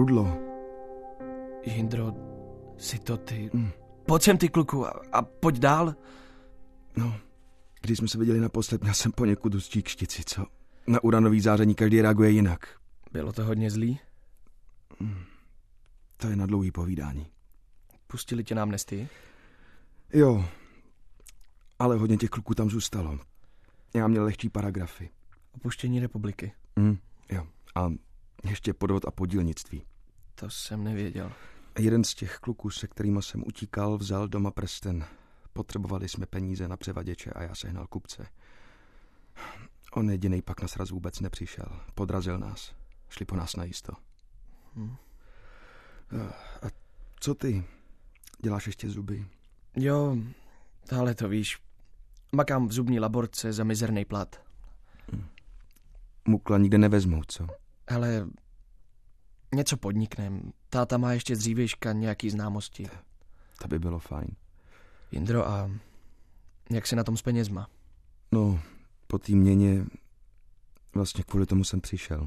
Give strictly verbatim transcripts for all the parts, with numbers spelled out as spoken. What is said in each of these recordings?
Rudlo. Jindro, jsi to ty. Mm. Pojď sem, ty kluku, a, a pojď dál. No, když jsme se viděli naposled, měl jsem poněkud hustší kštici, co? Na uranový záření každý reaguje jinak. Bylo to hodně zlý? Mm. To je na dlouhý povídání. Pustili tě na amnestii? Jo, ale hodně těch kluků tam zůstalo. Já měl lehčí paragrafy. Opuštění republiky? Mm, jo, a ještě podvod a podílnictví. To jsem nevěděl. Jeden z těch kluků, se kterýma jsem utíkal, vzal doma prsten. Potřebovali jsme peníze na převaděče a já sehnal kupce. On jedinej pak na sraz vůbec nepřišel. Podrazil nás. Šli po nás najisto. Hmm. A co ty? Děláš ještě zuby? Jo, ale to víš. Makám v zubní laborce za mizerný plat. Hmm. Mukla nikde nevezmou, co? Ale něco podniknem. Táta má ještě z dřívějška nějaký známosti. To by bylo fajn. Jindro, a jak se na tom s penězma? No, po té měně vlastně kvůli tomu jsem přišel.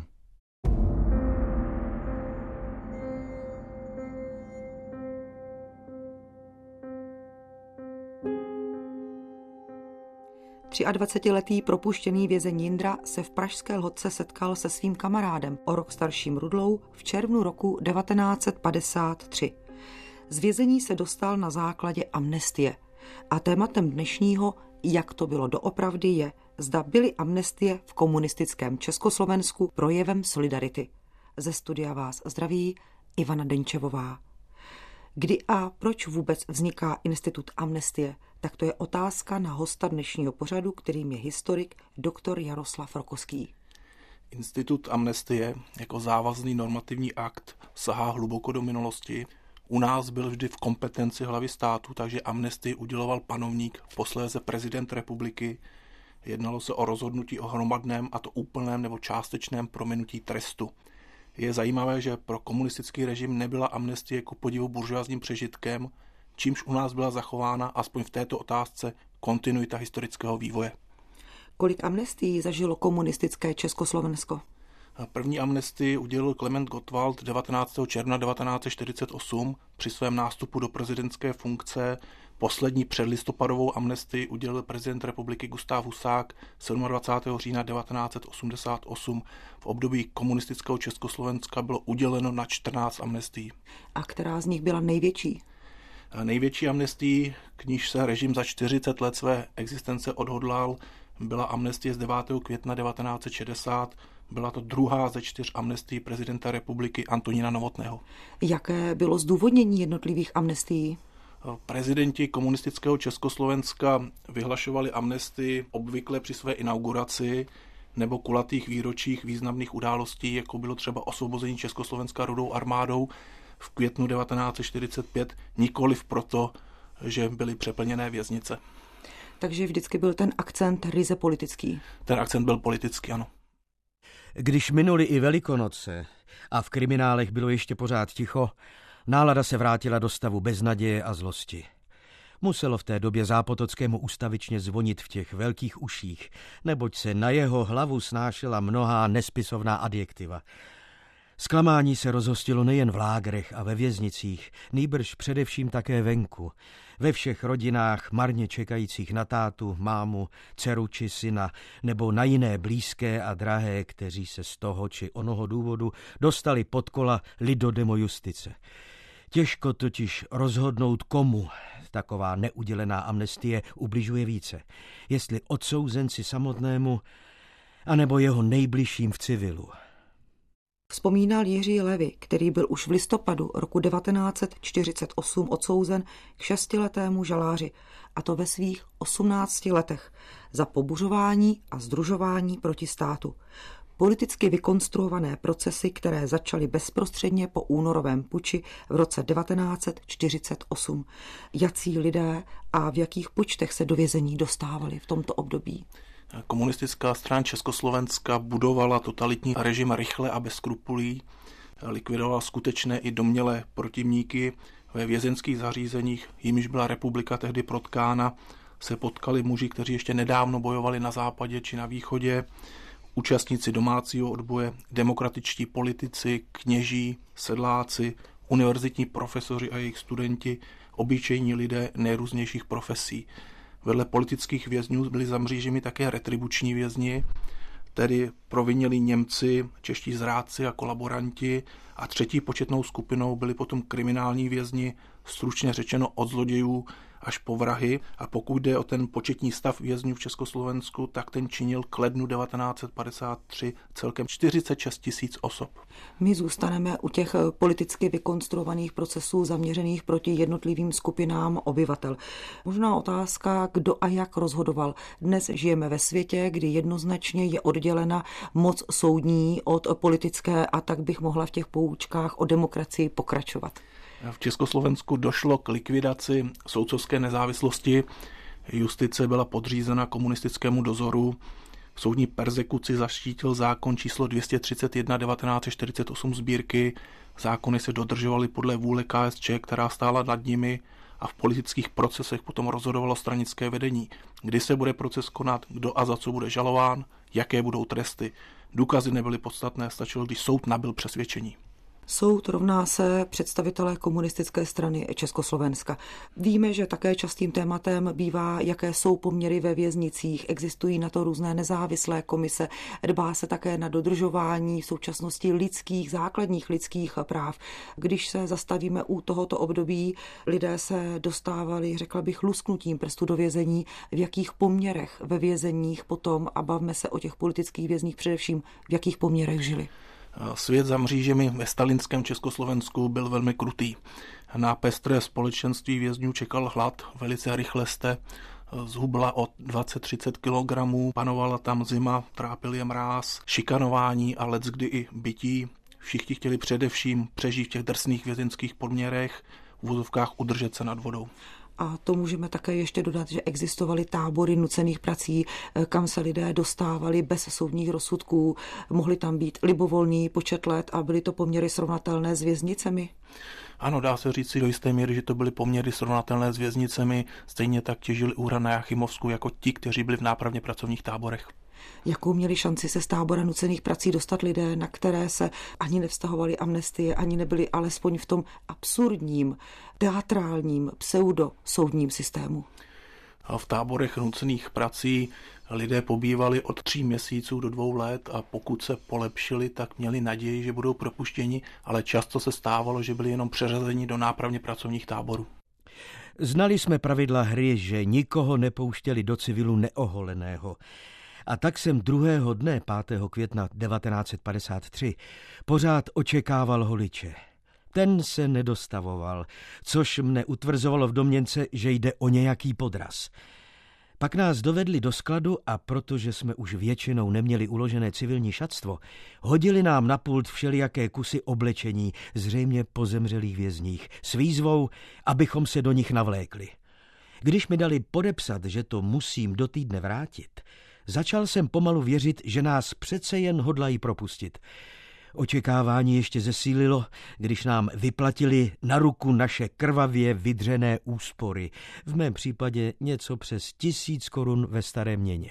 dvacetiletý propuštěný vězeň Jindra se v pražské Lhotce setkal se svým kamarádem, o rok starším Rudlou, v červnu roku devatenáct set padesát tři. Z vězení se dostal na základě amnestie. A tématem dnešního, jak to bylo doopravdy, je, zda byly amnestie v komunistickém Československu projevem solidarity. Ze studia vás zdraví Ivana Denčevová. Kdy a proč vůbec vzniká institut amnestie? Tak to je otázka na hosta dnešního pořadu, kterým je historik doktor Jaroslav Rokoský. Institut amnestie jako závazný normativní akt sahá hluboko do minulosti. U nás byl vždy v kompetenci hlavy státu, takže amnestii uděloval panovník, posléze prezident republiky. Jednalo se o rozhodnutí o hromadném, a to úplném nebo částečném prominutí trestu. Je zajímavé, že pro komunistický režim nebyla amnestie ku podivu buržoazním přežitkem, čímž u nás byla zachována aspoň v této otázce kontinuita historického vývoje. Kolik amnestií zažilo komunistické Československo? První amnestii udělil Klement Gottwald devatenáctého června devatenáct set čtyřicet osm při svém nástupu do prezidentské funkce. Poslední předlistopadovou amnestii udělil prezident republiky Gustav Husák dvacátého sedmého října devatenáct set osmdesát osm. V období komunistického Československa bylo uděleno na čtrnáct amnestií. A která z nich byla největší? Největší amnestii, k níž se režim za čtyřicet let své existence odhodlal, byla amnestie z devátého května devatenáct set šedesát. Byla to druhá ze čtyř amnestií prezidenta republiky Antonína Novotného. Jaké bylo zdůvodnění jednotlivých amnestií? Prezidenti komunistického Československa vyhlašovali amnestii obvykle při své inauguraci nebo kulatých výročích významných událostí, jako bylo třeba osvobození Československa Rudou armádou v květnu devatenáct set čtyřicet pět, nikoliv proto, že byly přeplněné věznice. Takže vždycky byl ten akcent ryze politický. Ten akcent byl politický, ano. Když minuli i Velikonoce a v kriminálech bylo ještě pořád ticho, nálada se vrátila do stavu beznaděje a zlosti. Muselo v té době Zápotockému ustavičně zvonit v těch velkých uších, neboť se na jeho hlavu snášela mnohá nespisovná adjektiva. Zklamání se rozhostilo nejen v lágrech a ve věznicích, nýbrž především také venku. Ve všech rodinách marně čekajících na tátu, mámu, dceru či syna, nebo na jiné blízké a drahé, kteří se z toho či onoho důvodu dostali pod kola lidodemo justice. Těžko totiž rozhodnout, komu taková neudělená amnestie ubližuje více, jestli odsouzenci samotnému, anebo jeho nejbližším v civilu. Vzpomínal Jiří Levy, který byl už v listopadu roku devatenáct set čtyřicet osm odsouzen k šestiletému žaláři, a to ve svých osmnácti letech, za pobuřování a sdružování proti státu. Politicky vykonstruované procesy, které začaly bezprostředně po únorovém puči v roce devatenáct set čtyřicet osm. Jací lidé a v jakých počtech se do vězení dostávali v tomto období? Komunistická strana Československa budovala totalitní režim rychle a bez skrupulí, likvidovala skutečné i domnělé protivníky. Ve vězenských zařízeních, jimiž byla republika tehdy protkána, se potkali muži, kteří ještě nedávno bojovali na západě či na východě. účastníci domácího odboje, demokratičtí politici, kněží, sedláci, univerzitní profesoři a jejich studenti, obyčejní lidé nejrůznějších profesí. Vedle politických vězňů byli za mřížemi také retribuční vězni, tedy provinilí Němci, čeští zrádci a kolaboranti, a třetí početnou skupinou byli potom kriminální vězni, stručně řečeno od zlodějů až po vrahy, a pokud jde o ten početní stav vězňů v Československu, tak ten činil k lednu devatenáct set padesát tři celkem čtyřicet šest tisíc osob. My zůstaneme u těch politicky vykonstruovaných procesů zaměřených proti jednotlivým skupinám obyvatel. Možná otázka, kdo a jak rozhodoval. Dnes žijeme ve světě, kdy jednoznačně je oddělena moc soudní od politické, a tak bych mohla v těch poučkách o demokracii pokračovat. V Československu došlo k likvidaci soudcovské nezávislosti, justice byla podřízena komunistickému dozoru, soudní perzekuci zaštítil zákon číslo dvě stě třicet jedna devatenáct set čtyřicet osm sbírky, zákony se dodržovaly podle vůle K S Č, která stála nad nimi, a v politických procesech potom rozhodovalo stranické vedení, kdy se bude proces konat, kdo a za co bude žalován, jaké budou tresty. Důkazy nebyly podstatné, stačilo, když soud nabyl přesvědčení. Soud rovná se představitelé komunistické strany Československa. Víme, že také častým tématem bývá, jaké jsou poměry ve věznicích. Existují na to různé nezávislé komise. Dbá se také na dodržování v současnosti lidských, základních lidských práv. Když se zastavíme u tohoto období, lidé se dostávali, řekla bych, lusknutím prstu do vězení. V jakých poměrech ve vězeních potom, a bavme se o těch politických vězních především, v jakých poměrech žili? Svět za mřížemi ve stalinském Československu byl velmi krutý. Na pestré společenství vězňů čekal hlad, velice rychle jste zhubla o dvacet třicet kilogramů, panovala tam zima, trápil je mráz, šikanování a leckdy i bytí. Všichni chtěli především přežít v těch drsných vězeňských podměrech, v vozovkách udržet se nad vodou. A to můžeme také ještě dodat, že existovaly tábory nucených prací, kam se lidé dostávali bez soudních rozsudků. Mohli tam být libovolný počet let a byly to poměry srovnatelné s věznicemi? Ano, dá se říct si do jisté míry, že to byly poměry srovnatelné s věznicemi. Stejně tak těžili úhra na Jachimovsku jako ti, kteří byli v nápravně pracovních táborech. Jakou měli šanci se z tábora nucených prací dostat lidé, na které se ani nevztahovaly amnestie, ani nebyli alespoň v tom absurdním, teatrálním, pseudosoudním systému? A v táborech nucených prací lidé pobývali od tří měsíců do dvou let, a pokud se polepšili, tak měli naději, že budou propuštěni, ale často se stávalo, že byli jenom přeřazeni do nápravně pracovních táborů. Znali jsme pravidla hry, že nikoho nepouštěli do civilu neoholeného. A tak jsem druhého dne, pátého května devatenáct set padesát tři, pořád očekával holiče. Ten se nedostavoval, což mne utvrzovalo v domněnce, že jde o nějaký podraz. Pak nás dovedli do skladu a protože jsme už většinou neměli uložené civilní šatstvo, hodili nám na pult všelijaké kusy oblečení, zřejmě po zemřelých vězních, s výzvou, abychom se do nich navlékli. Když mi dali podepsat, že to musím do týdne vrátit, začal jsem pomalu věřit, že nás přece jen hodlají propustit. Očekávání ještě zesílilo, když nám vyplatili na ruku naše krvavě vydřené úspory. V mém případě něco přes tisíc korun ve staré měně.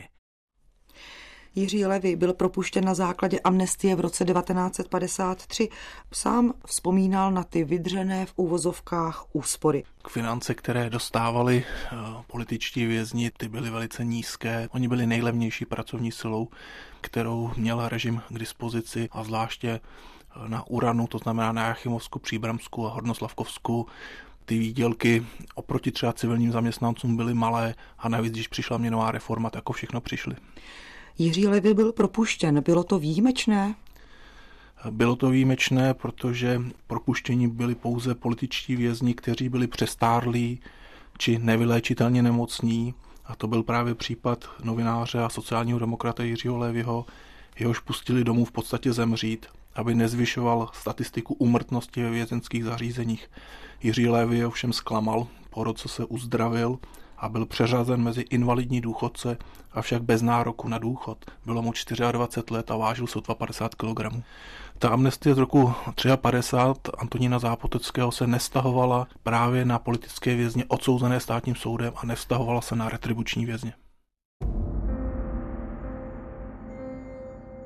Jiří Levy byl propuštěn na základě amnestie v roce devatenáct set padesát tři. Sám vzpomínal na ty vydřené v úvozovkách úspory. Finance, které dostávali političtí vězni, ty byly velice nízké. Oni byli nejlevnější pracovní silou, kterou měl režim k dispozici, a zvláště na Uranu, to znamená na Jachimovsku, Příbramsku a Hornoslavkovsku, ty výdělky oproti třeba civilním zaměstnancům byly malé, a navíc, když přišla měnová reforma, tak o všechno přišli. Jiří Levy byl propuštěn. Bylo to výjimečné? Bylo to výjimečné, protože propuštěni byli pouze političtí vězni, kteří byli přestárlí či nevyléčitelně nemocní. A to byl právě případ novináře a sociálního demokrata Jiřího Levyho. Jehož pustili domů v podstatě zemřít, aby nezvyšoval statistiku úmrtnosti ve vězenských zařízeních. Jiří Levy ovšem zklamal, po roce se uzdravil a byl přeřazen mezi invalidní důchodce, avšak bez nároku na důchod. Bylo mu dvacet čtyři let a vážil sotva padesát kilogramů. Ta amnestie z roku padesát tři Antonína Zápotockého se nestahovala právě na politické vězně odsouzené státním soudem a nevztahovala se na retribuční vězně.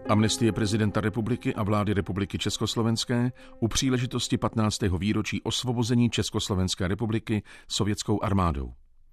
Amnestie prezidenta republiky a vlády Republiky Československé u příležitosti patnáctého výročí osvobození Československé republiky sovětskou armádou.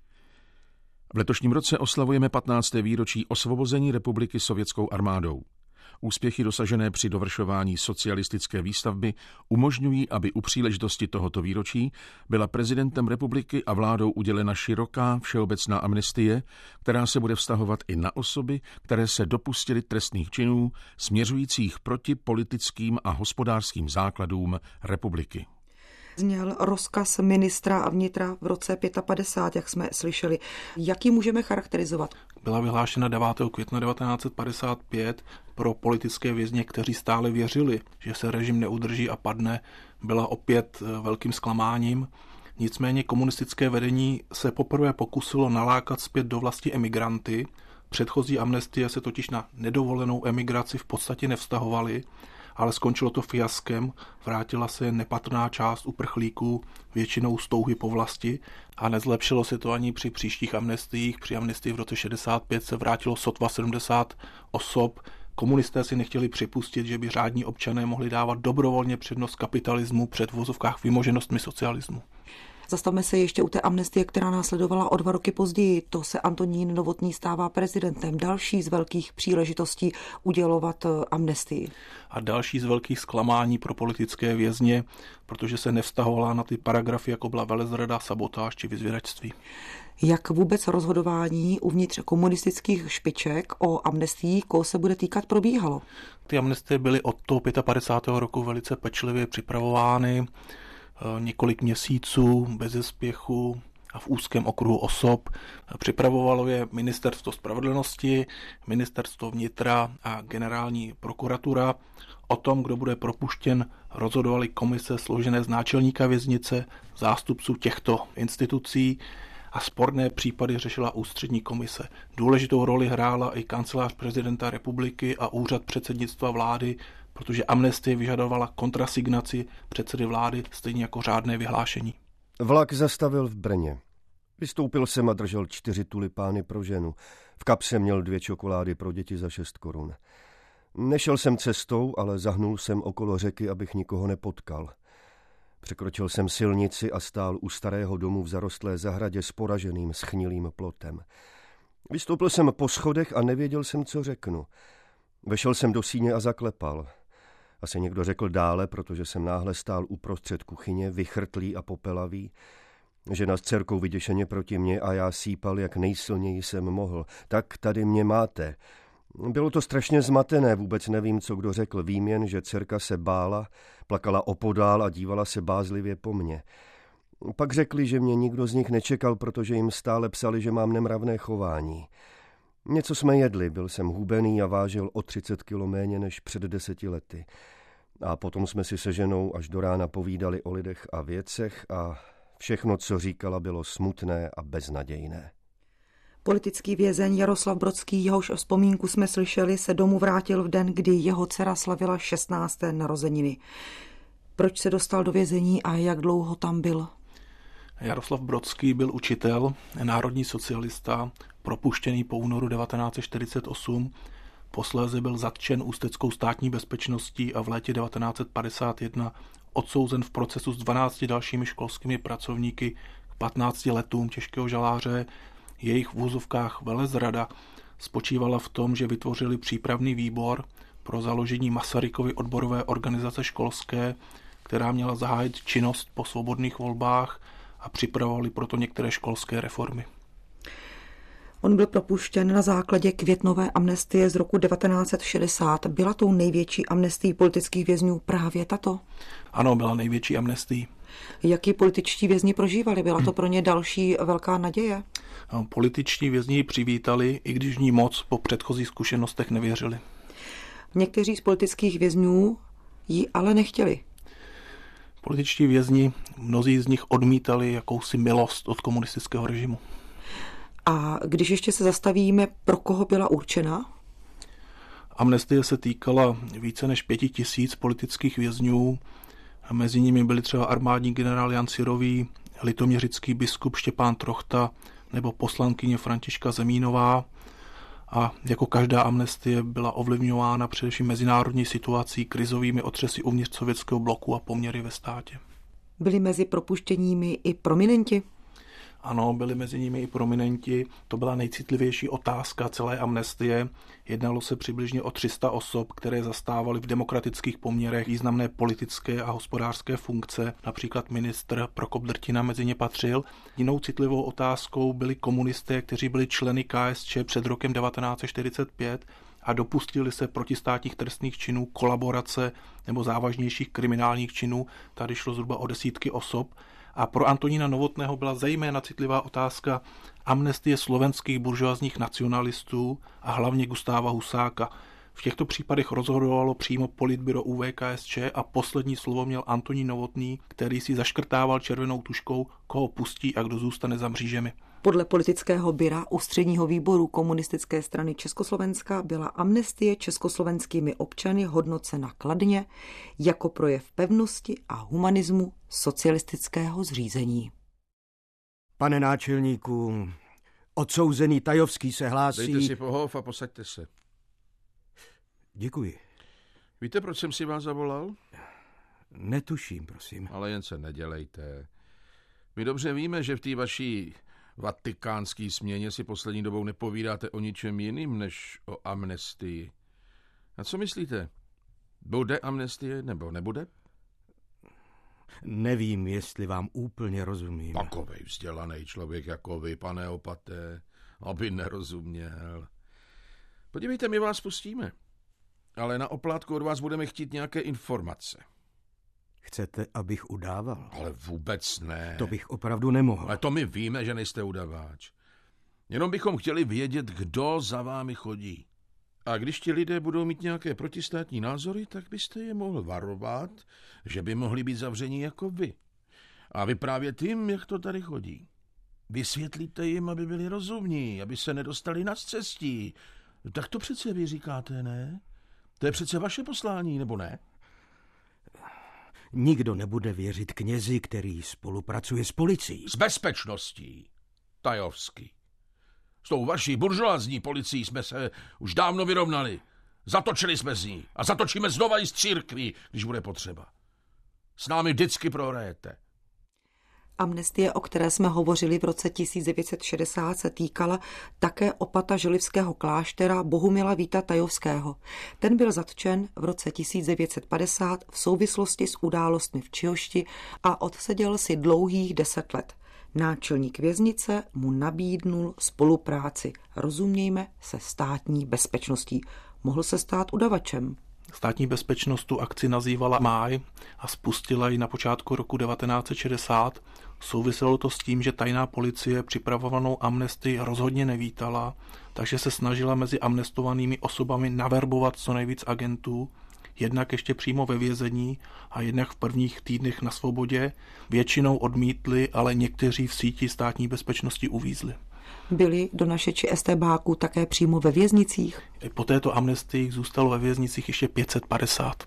V letošním roce oslavujeme patnácté výročí osvobození republiky sovětskou armádou. Úspěchy dosažené při dovršování socialistické výstavby umožňují, aby u příležitosti tohoto výročí byla prezidentem republiky a vládou udělena široká všeobecná amnestie, která se bude vztahovat i na osoby, které se dopustily trestných činů směřujících proti politickým a hospodářským základům republiky. Zněl rozkaz ministra vnitra v roce padesát pět, jak jsme slyšeli. Jak ji můžeme charakterizovat? Byla vyhlášena devátého května devatenáct set padesát pět pro politické vězně, kteří stále věřili, že se režim neudrží a padne. Byla opět velkým zklamáním. Nicméně komunistické vedení se poprvé pokusilo nalákat zpět do vlasti emigranty. Předchozí amnestie se totiž na nedovolenou emigraci v podstatě nevztahovaly, ale skončilo to fiaskem, vrátila se nepatrná část uprchlíků, většinou z touhy po vlasti, a nezlepšilo se to ani při příštích amnestiích. Při amnestii v roce šedesát pět se vrátilo sotva sedmdesát osob. Komunisté si nechtěli připustit, že by řádní občané mohli dávat dobrovolně přednost kapitalismu před v vozovkách vymoženostmi socialismu. Zastavme se ještě u té amnestie, která následovala o dva roky později. To se Antonín Novotný stává prezidentem. Další z velkých příležitostí udělovat amnestii. A další z velkých zklamání pro politické vězně, protože se nevztahovala na ty paragrafy, jako byla velezrada, sabotáž či vyzvědačství. Jak vůbec rozhodování uvnitř komunistických špiček o amnestii, koho se bude týkat, probíhalo? Ty amnestie byly od toho padesátého pátého roku velice pečlivě připravovány. Několik měsíců bez spěchu a v úzkém okruhu osob. Připravovalo je Ministerstvo spravedlnosti, Ministerstvo vnitra a Generální prokuratura. O tom, kdo bude propuštěn, rozhodovaly komise složené z náčelníka věznice, zástupců těchto institucí, a sporné případy řešila ústřední komise. Důležitou roli hrála i kancelář prezidenta republiky a úřad předsednictva vlády, protože amnestie vyžadovala kontrasignaci předsedy vlády, stejně jako řádné vyhlášení. Vlak zastavil v Brně. Vystoupil jsem a držel čtyři tulipány pro ženu. V kapse měl dvě čokolády pro děti za šest korun. Nešel jsem cestou, ale zahnul jsem okolo řeky, abych nikoho nepotkal. Překročil jsem silnici a stál u starého domu v zarostlé zahradě s poraženým schnilým plotem. Vystoupil jsem po schodech a nevěděl jsem, co řeknu. Vešel jsem do síně a zaklepal. Asi někdo řekl dále, protože jsem náhle stál uprostřed kuchyně, vychrtlý a popelavý. Žena s dcerkou vyděšeně proti mně a já sípal, jak nejsilněji jsem mohl. Tak tady mě máte. Bylo to strašně zmatené, vůbec nevím, co kdo řekl. Vím jen, že dcerka se bála, plakala opodál a dívala se bázlivě po mně. Pak řekli, že mě nikdo z nich nečekal, protože jim stále psali, že mám nemravné chování. Něco jsme jedli, byl jsem hubený a vážil o třicet kilo méně než před deseti lety. A potom jsme si se ženou až do rána povídali o lidech a věcech a všechno, co říkala, bylo smutné a beznadějné. Politický vězeň Jaroslav Brodský, jehož vzpomínku jsme slyšeli, se domů vrátil v den, kdy jeho dcera slavila šestnácté narozeniny. Proč se dostal do vězení a jak dlouho tam byl? Jaroslav Brodský byl učitel, národní socialista, propuštěný po únoru devatenáct set čtyřicet osm. Posléze byl zatčen Ústeckou státní bezpečností a v létě devatenáct set padesát jedna odsouzen v procesu s dvanácti dalšími školskými pracovníky k patnácti letům těžkého žaláře. Jejich v úzovkách velezrada spočívala v tom, že vytvořili přípravný výbor pro založení Masarykovy odborové organizace školské, která měla zahájit činnost po svobodných volbách, a připravovali proto některé školské reformy. On byl propuštěn na základě květnové amnestie z roku devatenáct set šedesát. Byla tou největší amnestií politických vězňů právě tato? Ano, byla největší amnestií. Jaký političtí vězni prožívali? Byla to pro ně další velká naděje? Političtí vězni ji přivítali, i když v ní moc po předchozích zkušenostech nevěřili. Někteří z politických vězňů ji ale nechtěli. Političtí vězni, mnozí z nich odmítali jakousi milost od komunistického režimu. A když ještě se zastavíme, pro koho byla určena? Amnestie se týkala více než pěti tisíc politických vězňů. Mezi nimi byli třeba armádní generál Jan Syrový, litoměřický biskup Štěpán Trochta nebo poslankyně Františka Zemínová. a jako každá amnestie byla ovlivňována především mezinárodní situací, krizovými otřesy uvnitř sovětského bloku a poměry ve státě. Byli mezi propuštěními i prominenti? Ano, byli mezi nimi i prominenti. To byla nejcitlivější otázka celé amnestie. Jednalo se přibližně o tři sta osob, které zastávaly v demokratických poměrech významné politické a hospodářské funkce. Například ministr Prokop Drtina mezi ně patřil. Jinou citlivou otázkou byli komunisté, kteří byli členy K S Č před rokem devatenáct set čtyřicet pět a dopustili se protistátních trestných činů, kolaborace nebo závažnějších kriminálních činů. Tady šlo zhruba o desítky osob. A pro Antonína Novotného byla zejména citlivá otázka amnestie slovenských buržoazních nacionalistů a hlavně Gustáva Husáka. V těchto případech rozhodovalo přímo politbyro U V K S Č a poslední slovo měl Antonín Novotný, který si zaškrtával červenou tuškou, koho pustí a kdo zůstane za mřížemi. Podle politického byra Ústředního výboru Komunistické strany Československa byla amnestie československými občany hodnocena kladně jako projev pevnosti a humanismu socialistického zřízení. Pane náčelníku, odsouzený Tajovský se hlásí... Dejte si pohov a posaďte se. Děkuji. Víte, proč jsem si vás zavolal? Netuším, prosím. Ale jen se nedělejte. My dobře víme, že v té vaší vatikánský směně si poslední dobou nepovídáte o ničem jiným než o amnestii. A co myslíte? Bude amnestie nebo nebude? Nevím, jestli vám úplně rozumím. Takovej vzdělaný člověk jako vy, pane opaté, aby nerozuměl. Podívejte, my vás pustíme. Ale na oplátku od vás budeme chtít nějaké informace. Chcete, abych udával? Ale vůbec ne. To bych opravdu nemohl. Ale to my víme, že nejste udavač. Jenom bychom chtěli vědět, kdo za vámi chodí. A když ti lidé budou mít nějaké protistátní názory, tak byste je mohl varovat, že by mohli být zavření jako vy. A vyprávět jim, jak to tady chodí. Vysvětlíte jim, aby byli rozumní, aby se nedostali na scestí. Tak to přece vy říkáte, ne? To je přece vaše poslání, nebo ne? Nikdo nebude věřit knězi, který spolupracuje s policií. S bezpečností, Tajovský. S tou vaší buržoazní policií jsme se už dávno vyrovnali. Zatočili jsme z ní a zatočíme znova i z církví, když bude potřeba. S námi vždycky prohrajete. Amnestie, o které jsme hovořili v roce tisíc devět set šedesát, se týkala také opata želivského kláštera Bohumila Víta Tajovského. Ten byl zatčen v roce tisíc devět set padesát v souvislosti s událostmi v Čihošti a odseděl si dlouhých deset let. Náčelník věznice mu nabídnul spolupráci, rozumějme, se státní bezpečností. Mohl se stát udavačem. Státní bezpečnost tu akci nazývala Máj a spustila ji na počátku roku devatenáct set šedesát. Souviselo to s tím, že tajná policie připravovanou amnestii rozhodně nevítala, takže se snažila mezi amnestovanými osobami naverbovat co nejvíc agentů, jednak ještě přímo ve vězení a jednak v prvních týdnech na svobodě. Většinou odmítli, ale někteří v síti státní bezpečnosti uvízli. Byli donašeči estébáků také přímo ve věznicích? Po této amnestii zůstalo ve věznicích ještě pět set padesát.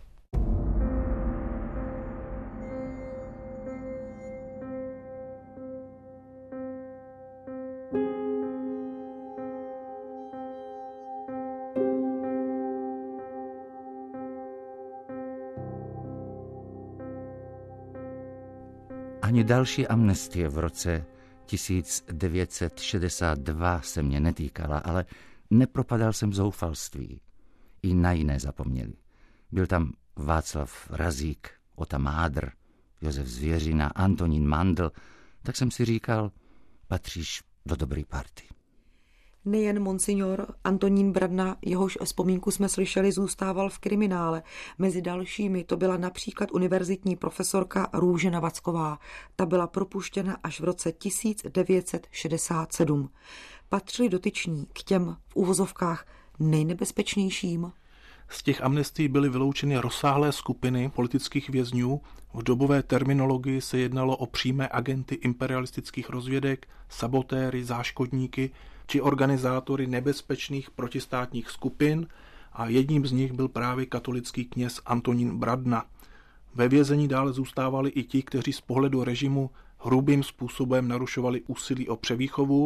Ani další amnestie v roce tisíc devět set šedesát dva se mě netýkala, ale nepropadal jsem zoufalství. I na jiné zapomněli. Byl tam Václav Razík, Ota Mádr, Josef Zvěřina, Antonín Mandl, tak jsem si říkal, patříš do dobré party. Nejen monsignor Antonín Bradna, jehož vzpomínku jsme slyšeli, zůstával v kriminále. Mezi dalšími to byla například univerzitní profesorka Růžena Vacková. Ta byla propuštěna až v roce tisíc devět set šedesát sedm. Patřili dotyční k těm v uvozovkách nejnebezpečnějším. Z těch amnestií byly vyloučeny rozsáhlé skupiny politických vězňů. V dobové terminologii se jednalo o přímé agenty imperialistických rozvědek, sabotéry, záškodníky či organizátory nebezpečných protistátních skupin a jedním z nich byl právě katolický kněz Antonín Bradna. Ve vězení dále zůstávali i ti, kteří z pohledu režimu hrubým způsobem narušovali úsilí o převýchovu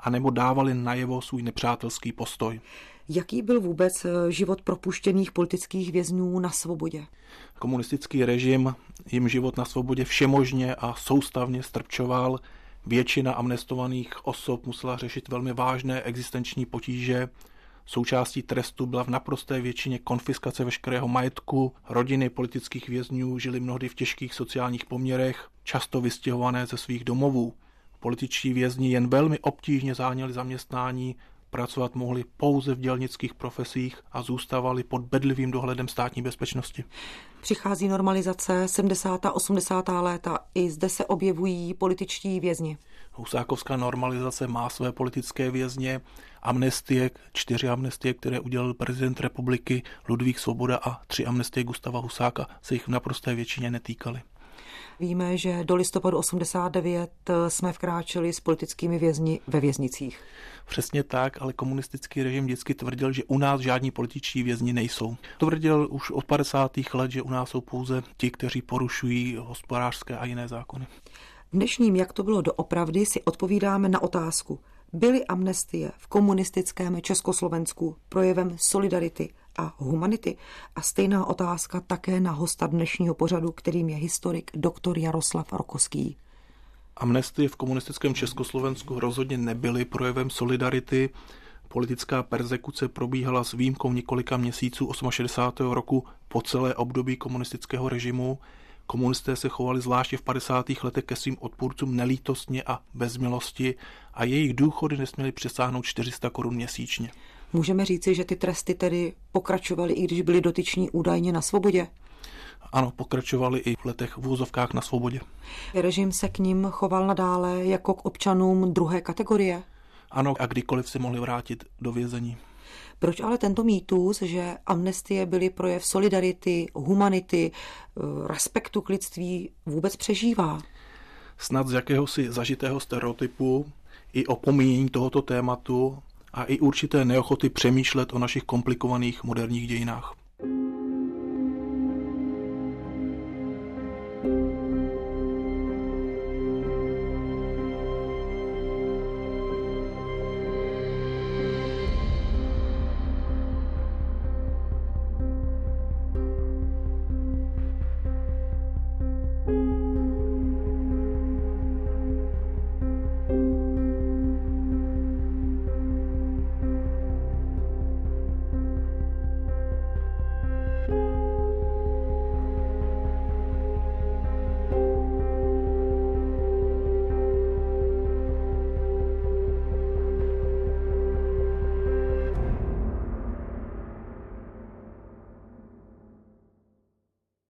anebo dávali najevo svůj nepřátelský postoj. Jaký byl vůbec život propuštěných politických vězňů na svobodě? Komunistický režim jim život na svobodě všemožně a soustavně strpčoval. Většina amnestovaných osob musela řešit velmi vážné existenční potíže. Součástí trestu byla v naprosté většině konfiskace veškerého majetku. Rodiny politických vězňů žily mnohdy v těžkých sociálních poměrech, často vystěhované ze svých domovů. Političtí vězni jen velmi obtížně záněli zaměstnání, pracovat mohli pouze v dělnických profesích a zůstávali pod bedlivým dohledem státní bezpečnosti. Přichází normalizace, sedmdesátá osmdesátá léta, i zde se objevují političtí vězni. Husákovská normalizace má své politické vězně, amnestie, čtyři amnestie, které udělal prezident republiky Ludvík Svoboda a tři amnestie Gustáva Husáka se jich v naprosté většině netýkaly. Víme, že do listopadu osmdesát devět jsme vkráčeli s politickými vězni ve věznicích. Přesně tak, ale komunistický režim vždycky tvrdil, že u nás žádní političtí vězni nejsou. Tvrdil už od padesátých let, že u nás jsou pouze ti, kteří porušují hospodářské a jiné zákony. V dnešním Jak to bylo doopravdy si odpovídáme na otázku: byly amnestie v komunistickém Československu projevem solidarity a humanity? A stejná otázka také na hosta dnešního pořadu, kterým je historik doktor Jaroslav Rokoský. Amnestie v komunistickém Československu rozhodně nebyly projevem solidarity. Politická perzekuce probíhala s výjimkou několika měsíců šedesátého osmého roku po celé období komunistického režimu. Komunisté se chovali zvláště v padesátých letech ke svým odpůrcům nelítostně a bez milosti a jejich důchody nesměly přesáhnout čtyři sta korun měsíčně. Můžeme říci, že ty tresty tedy pokračovaly, i když byli dotyční údajně na svobodě? Ano, pokračovali i v letech v úzovkách na svobodě. Režim se k nim choval nadále jako k občanům druhé kategorie? Ano, a kdykoliv se mohli vrátit do vězení. Proč ale tento mýtus, že amnestie byly projev solidarity, humanity, respektu k lidství, vůbec přežívá? Snad z jakéhosi zažitého stereotypu i opomíjení tohoto tématu a i určité neochoty přemýšlet o našich komplikovaných moderních dějinách.